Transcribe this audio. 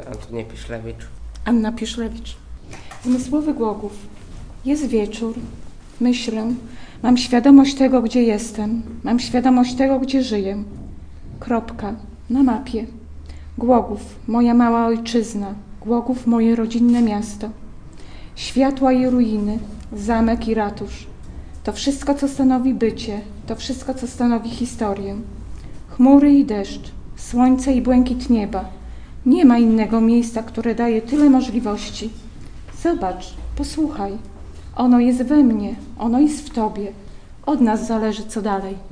Antonia Piszlewicz. Anna Piszlewicz. Zmysłowy Głogów. Jest wieczór. Myślę. Mam świadomość tego, gdzie jestem. Mam świadomość tego, gdzie żyję. Kropka. Na mapie. Głogów. Moja mała ojczyzna. Głogów. Moje rodzinne miasto. Światła i ruiny. Zamek i ratusz. To wszystko, co stanowi bycie. To wszystko, co stanowi historię. Chmury i deszcz. Słońce i błękit nieba. Nie ma innego miejsca, które daje tyle możliwości. Zobacz, posłuchaj. Ono jest we mnie, ono jest w tobie. Od nas zależy, co dalej.